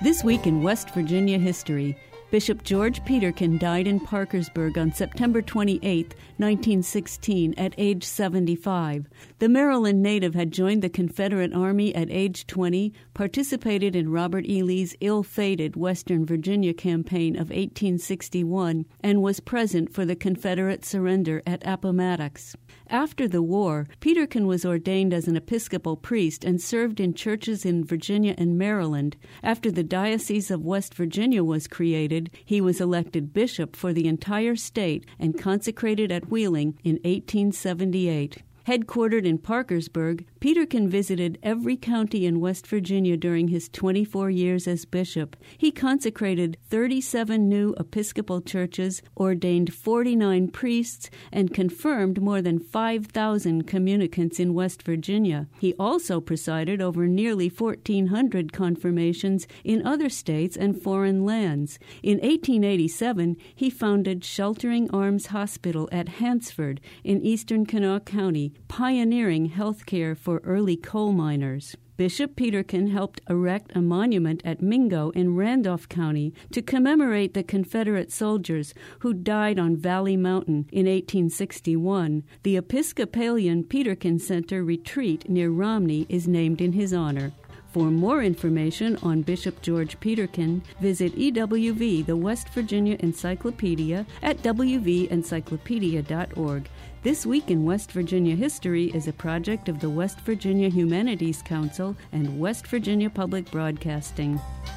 This week in West Virginia history, Bishop George Peterkin died in Parkersburg on September 28, 1916, at age 75. The Maryland native had joined the Confederate Army at age 20, participated in Robert E. Lee's ill-fated Western Virginia campaign of 1861, and was present for the Confederate surrender at Appomattox. After the war, Peterkin was ordained as an Episcopal priest and served in churches in Virginia and Maryland. After the Diocese of West Virginia was created, he was elected bishop for the entire state and consecrated at Wheeling in 1878. Headquartered in Parkersburg, Peterkin visited every county in West Virginia during his 24 years as bishop. He consecrated 37 new Episcopal churches, ordained 49 priests, and confirmed more than 5,000 communicants in West Virginia. He also presided over nearly 1,400 confirmations in other states and foreign lands. In 1887, he founded Sheltering Arms Hospital at Hansford in eastern Kanawha County, pioneering health care for early coal miners. Bishop Peterkin helped erect a monument at Mingo in Randolph County to commemorate the Confederate soldiers who died on Valley Mountain in 1861. The Episcopalian Peterkin Center retreat near Romney is named in his honor. For more information on Bishop George Peterkin, visit EWV, the West Virginia Encyclopedia, at wvencyclopedia.org. This Week in West Virginia History is a project of the West Virginia Humanities Council and West Virginia Public Broadcasting.